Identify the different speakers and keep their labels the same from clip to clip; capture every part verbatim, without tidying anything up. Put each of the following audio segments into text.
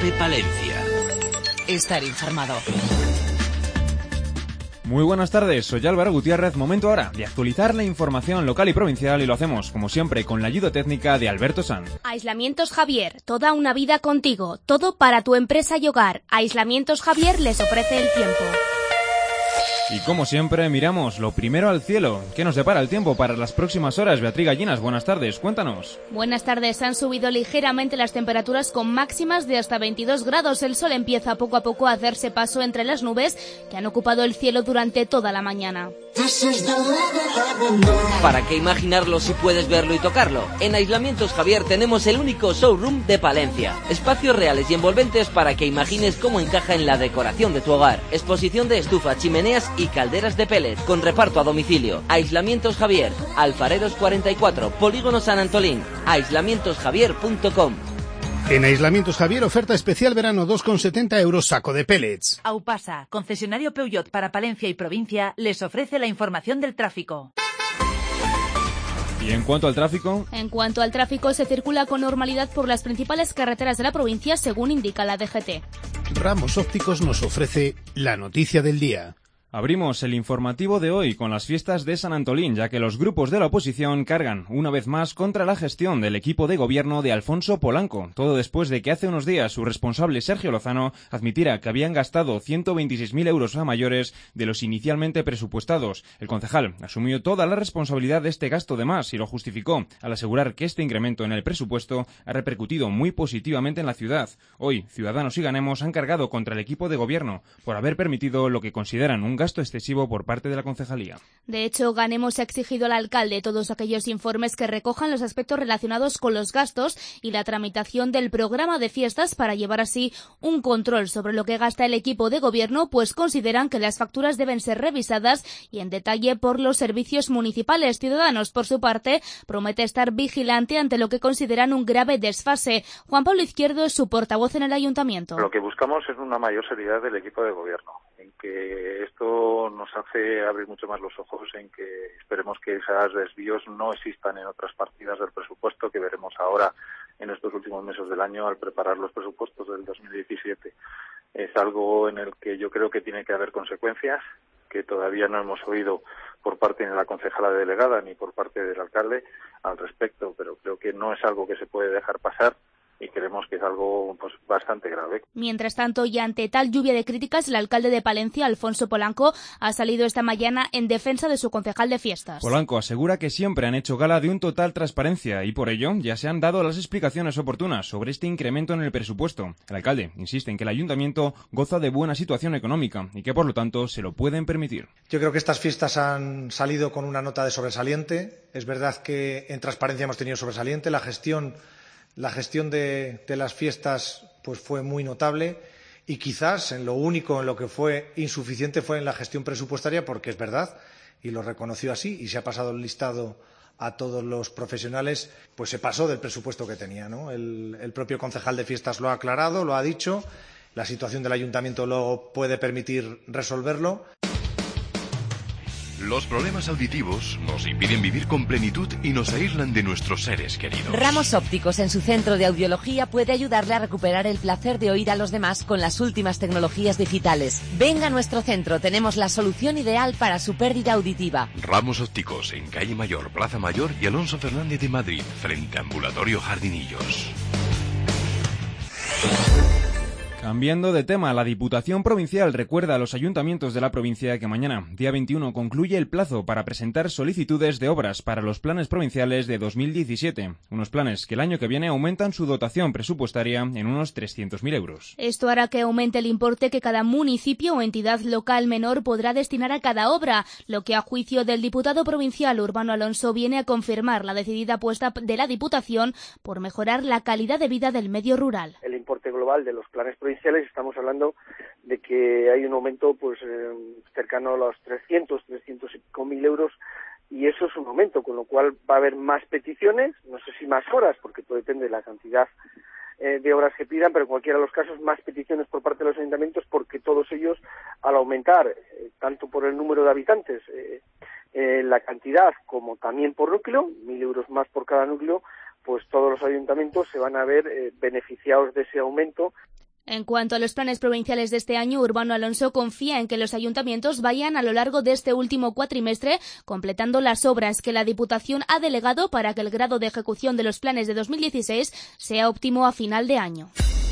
Speaker 1: COPE Palencia.
Speaker 2: Estar informado.
Speaker 3: Muy buenas tardes, soy Álvaro Gutiérrez. Momento ahora de actualizar la información local y provincial y lo hacemos, como siempre, con la ayuda técnica de Alberto Sanz.
Speaker 4: Aislamientos Javier, toda una vida contigo, todo para tu empresa y hogar. Aislamientos Javier les ofrece el tiempo.
Speaker 3: Y como siempre, miramos lo primero al cielo. ¿Qué nos depara el tiempo para las próximas horas? Beatriz Gallinas, buenas tardes, cuéntanos.
Speaker 4: Buenas tardes, han subido ligeramente las temperaturas con máximas de hasta veintidós grados. El sol empieza poco a poco a hacerse paso entre las nubes que han ocupado el cielo durante toda la mañana.
Speaker 5: ¿Para qué imaginarlo si puedes verlo y tocarlo? En Aislamientos Javier tenemos el único showroom de Palencia. Espacios reales y envolventes para que imagines cómo encaja en la decoración de tu hogar. Exposición de estufa, chimeneas y calderas de pellet, con reparto a domicilio. Aislamientos Javier, Alfareros cuarenta y cuatro, Polígono San Antolín, aislamientos javier punto com.
Speaker 6: En Aislamientos Javier, oferta especial verano dos con setenta euros saco de pellets.
Speaker 2: Aupasa, concesionario Peugeot para Palencia y provincia, les ofrece la información del tráfico.
Speaker 3: ¿Y en cuanto al tráfico?
Speaker 4: En cuanto al tráfico, se circula con normalidad por las principales carreteras de la provincia, según indica la D G T.
Speaker 6: Ramos Ópticos nos ofrece la noticia del día.
Speaker 3: Abrimos el informativo de hoy con las fiestas de San Antolín, ya que los grupos de la oposición cargan una vez más contra la gestión del equipo de gobierno de Alfonso Polanco, todo después de que hace unos días su responsable Sergio Lozano admitiera que habían gastado ciento veintiséis mil euros a mayores de los inicialmente presupuestados. El concejal asumió toda la responsabilidad de este gasto de más y lo justificó al asegurar que este incremento en el presupuesto ha repercutido muy positivamente en la ciudad. Hoy, Ciudadanos y Ganemos han cargado contra el equipo de gobierno por haber permitido lo que consideran un gasto gasto excesivo por parte de la concejalía.
Speaker 4: De hecho, Ganemos ha exigido al alcalde todos aquellos informes que recojan los aspectos relacionados con los gastos y la tramitación del programa de fiestas para llevar así un control sobre lo que gasta el equipo de gobierno, pues consideran que las facturas deben ser revisadas y en detalle por los servicios municipales. Ciudadanos, por su parte, promete estar vigilante ante lo que consideran un grave desfase. Juan Pablo Izquierdo es su portavoz en el ayuntamiento.
Speaker 7: Lo que buscamos es una mayor seriedad del equipo de gobierno, en que esto nos hace abrir mucho más los ojos, en que esperemos que esos desvíos no existan en otras partidas del presupuesto que veremos ahora en estos últimos meses del año al preparar los presupuestos del dos mil diecisiete. Es algo en el que yo creo que tiene que haber consecuencias, que todavía no hemos oído por parte de la concejala delegada ni por parte del alcalde al respecto, pero creo que no es algo que se puede dejar pasar y creemos que es algo pues bastante grave.
Speaker 4: Mientras tanto, y ante tal lluvia de críticas, el alcalde de Palencia, Alfonso Polanco, ha salido esta mañana en defensa de su concejal de fiestas.
Speaker 3: Polanco asegura que siempre han hecho gala de un total transparencia y por ello ya se han dado las explicaciones oportunas sobre este incremento en el presupuesto. El alcalde insiste en que el ayuntamiento goza de buena situación económica y que por lo tanto se lo pueden permitir.
Speaker 8: Yo creo que estas fiestas han salido con una nota de sobresaliente. Es verdad que en transparencia hemos tenido sobresaliente. La gestión La gestión de, de las fiestas pues fue muy notable y quizás en lo único en lo que fue insuficiente fue en la gestión presupuestaria, porque es verdad, y lo reconoció así, y se ha pasado el listado a todos los profesionales, pues se pasó del presupuesto que tenía, ¿no? El, el propio concejal de fiestas lo ha aclarado, lo ha dicho, la situación del ayuntamiento lo puede permitir resolverlo.
Speaker 1: Los problemas auditivos nos impiden vivir con plenitud y nos aíslan de nuestros seres queridos.
Speaker 2: Ramos Ópticos, en su centro de audiología, puede ayudarle a recuperar el placer de oír a los demás con las últimas tecnologías digitales. Venga a nuestro centro, tenemos la solución ideal para su pérdida auditiva.
Speaker 1: Ramos Ópticos, en Calle Mayor, Plaza Mayor y Alonso Fernández de Madrid, frente a Ambulatorio Jardinillos.
Speaker 3: Cambiando de tema, la Diputación Provincial recuerda a los ayuntamientos de la provincia que mañana, día veintiuno, concluye el plazo para presentar solicitudes de obras para los planes provinciales de dos mil diecisiete. Unos planes que el año que viene aumentan su dotación presupuestaria en unos trescientos mil euros.
Speaker 4: Esto hará que aumente el importe que cada municipio o entidad local menor podrá destinar a cada obra, lo que a juicio del diputado provincial Urbano Alonso viene a confirmar la decidida apuesta de la Diputación por mejorar la calidad de vida del medio rural.
Speaker 9: El importe global de los planes provinciales, estamos hablando de que hay un aumento pues eh, cercano a los trescientos, trescientos y pico mil euros, y eso es un aumento, con lo cual va a haber más peticiones, no sé si más horas, porque todo depende de la cantidad eh, de obras que pidan, pero en cualquiera de los casos más peticiones por parte de los ayuntamientos, porque todos ellos, al aumentar, eh, tanto por el número de habitantes, eh, eh, la cantidad, como también por núcleo, mil euros más por cada núcleo, pues todos los ayuntamientos se van a ver eh, beneficiados de ese aumento.
Speaker 4: En cuanto a los planes provinciales de este año, Urbano Alonso confía en que los ayuntamientos vayan a lo largo de este último cuatrimestre completando las obras que la Diputación ha delegado para que el grado de ejecución de los planes de dos mil dieciséis sea óptimo a final de año.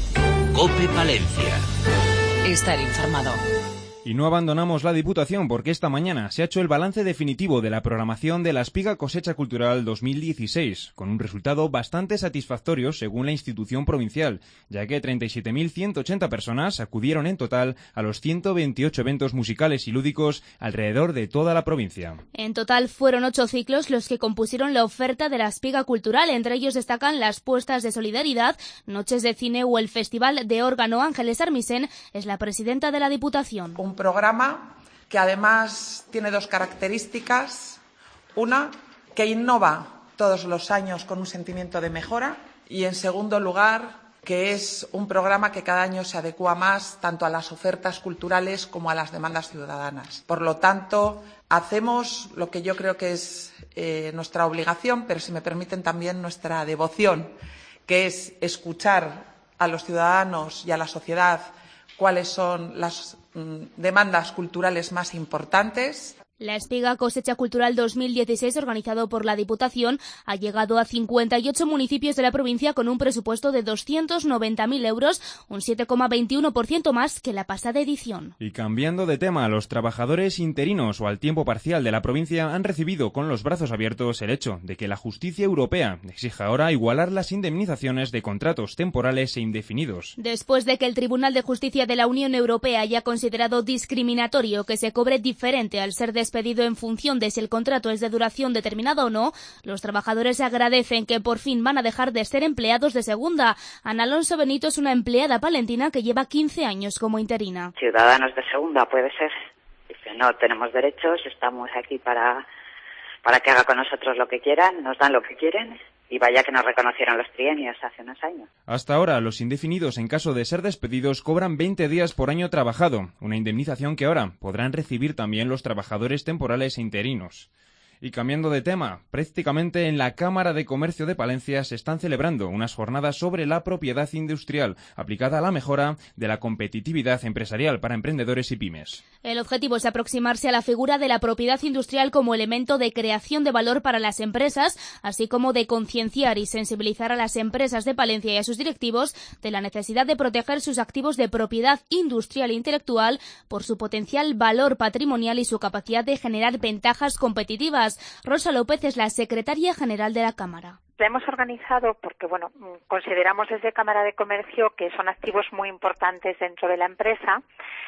Speaker 1: COPE Palencia.
Speaker 2: Estar informado.
Speaker 3: Y no abandonamos la Diputación porque esta mañana se ha hecho el balance definitivo de la programación de la Espiga Cosecha Cultural dos mil dieciséis, con un resultado bastante satisfactorio según la institución provincial, ya que treinta y siete mil ciento ochenta personas acudieron en total a los ciento veintiocho eventos musicales y lúdicos alrededor de toda la provincia.
Speaker 4: En total fueron ocho ciclos los que compusieron la oferta de la Espiga Cultural, entre ellos destacan las puestas de solidaridad, noches de cine o el Festival de Órgano. Ángeles Armisen es la presidenta de la Diputación.
Speaker 10: Un programa que además tiene dos características. Una, que innova todos los años con un sentimiento de mejora, y en segundo lugar, que es un programa que cada año se adecúa más tanto a las ofertas culturales como a las demandas ciudadanas. Por lo tanto, hacemos lo que yo creo que es eh, nuestra obligación, pero si me permiten también nuestra devoción, que es escuchar a los ciudadanos y a la sociedad cuáles son las mm, demandas culturales más importantes.
Speaker 4: La Espiga Cosecha Cultural dos mil dieciséis, organizado por la Diputación, ha llegado a cincuenta y ocho municipios de la provincia con un presupuesto de doscientos noventa mil euros, un siete coma veintiuno por ciento más que la pasada edición.
Speaker 3: Y cambiando de tema, los trabajadores interinos o al tiempo parcial de la provincia han recibido con los brazos abiertos el hecho de que la justicia europea exija ahora igualar las indemnizaciones de contratos temporales e indefinidos.
Speaker 4: Después de que el Tribunal de Justicia de la Unión Europea haya considerado discriminatorio que se cobre diferente al ser despedido pedido en función de si el contrato es de duración determinada o no, los trabajadores agradecen que por fin van a dejar de ser empleados de segunda. Ana Alonso Benito es una empleada palentina que lleva quince años como interina.
Speaker 11: Ciudadanos de segunda, puede ser. Dice, no tenemos derechos, estamos aquí para, para que haga con nosotros lo que quieran, nos dan lo que quieren. Y vaya que nos reconocieron los trienios hace unos años.
Speaker 3: Hasta ahora, los indefinidos, en caso de ser despedidos, cobran veinte días por año trabajado, una indemnización que ahora podrán recibir también los trabajadores temporales e interinos. Y cambiando de tema, prácticamente en la Cámara de Comercio de Palencia se están celebrando unas jornadas sobre la propiedad industrial, aplicada a la mejora de la competitividad empresarial para emprendedores y pymes.
Speaker 4: El objetivo es aproximarse a la figura de la propiedad industrial como elemento de creación de valor para las empresas, así como de concienciar y sensibilizar a las empresas de Palencia y a sus directivos de la necesidad de proteger sus activos de propiedad industrial e intelectual por su potencial valor patrimonial y su capacidad de generar ventajas competitivas. Rosa López es la secretaria general de la Cámara.
Speaker 12: La hemos organizado porque, bueno, consideramos desde Cámara de Comercio que son activos muy importantes dentro de la empresa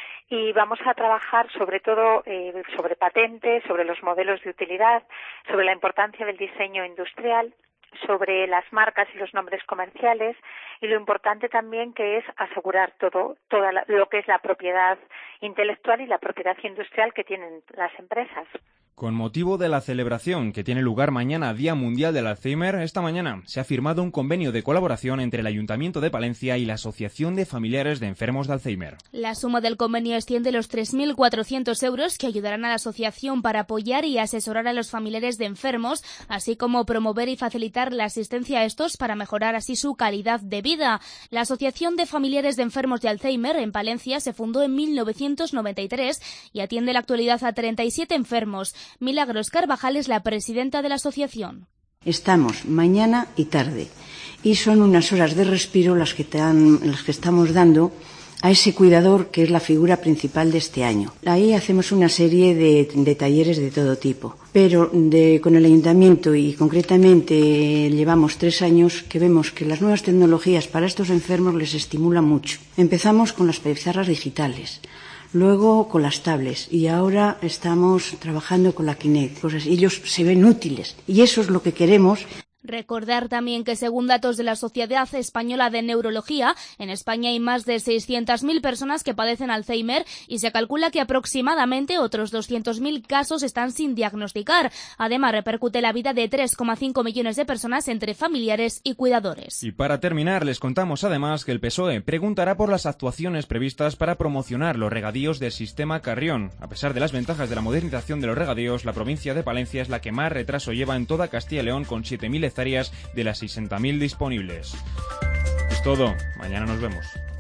Speaker 12: y vamos a trabajar sobre todo eh, sobre patentes, sobre los modelos de utilidad, sobre la importancia del diseño industrial, sobre las marcas y los nombres comerciales y lo importante también que es asegurar todo, todo lo que es la propiedad intelectual y la propiedad industrial que tienen las empresas.
Speaker 3: Con motivo de la celebración que tiene lugar mañana, Día Mundial del Alzheimer, esta mañana se ha firmado un convenio de colaboración entre el Ayuntamiento de Palencia y la Asociación de Familiares de Enfermos de Alzheimer.
Speaker 4: La suma del convenio asciende a los tres mil cuatrocientos euros que ayudarán a la asociación para apoyar y asesorar a los familiares de enfermos, así como promover y facilitar la asistencia a estos para mejorar así su calidad de vida. La Asociación de Familiares de Enfermos de Alzheimer en Palencia se fundó en mil novecientos noventa y tres y atiende en la actualidad a treinta y siete enfermos. Milagros Carvajal es la presidenta de la asociación.
Speaker 13: Estamos mañana y tarde y son unas horas de respiro las que, dan, las que estamos dando a ese cuidador que es la figura principal de este año. Ahí hacemos una serie de, de talleres de todo tipo, pero de, con el ayuntamiento y concretamente llevamos tres años que vemos que las nuevas tecnologías para estos enfermos les estimulan mucho. Empezamos con las pizarras digitales, luego con las tablets y ahora estamos trabajando con la Kinect. Pues ellos se ven útiles y eso es lo que queremos.
Speaker 4: Recordar también que según datos de la Sociedad Española de Neurología, en España hay más de seiscientas mil personas que padecen Alzheimer y se calcula que aproximadamente otros doscientos mil casos están sin diagnosticar. Además, repercute la vida de tres coma cinco millones de personas entre familiares y cuidadores.
Speaker 3: Y para terminar, les contamos además que el P S O E preguntará por las actuaciones previstas para promocionar los regadíos del sistema Carrión. A pesar de las ventajas de la modernización de los regadíos, la provincia de Palencia es la que más retraso lleva en toda Castilla y León, con siete mil hectáreas de las sesenta mil disponibles. Es todo. Mañana nos vemos.